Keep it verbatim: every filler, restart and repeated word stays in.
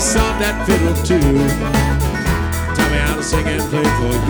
song that fiddle too. Tell me how to sing and play for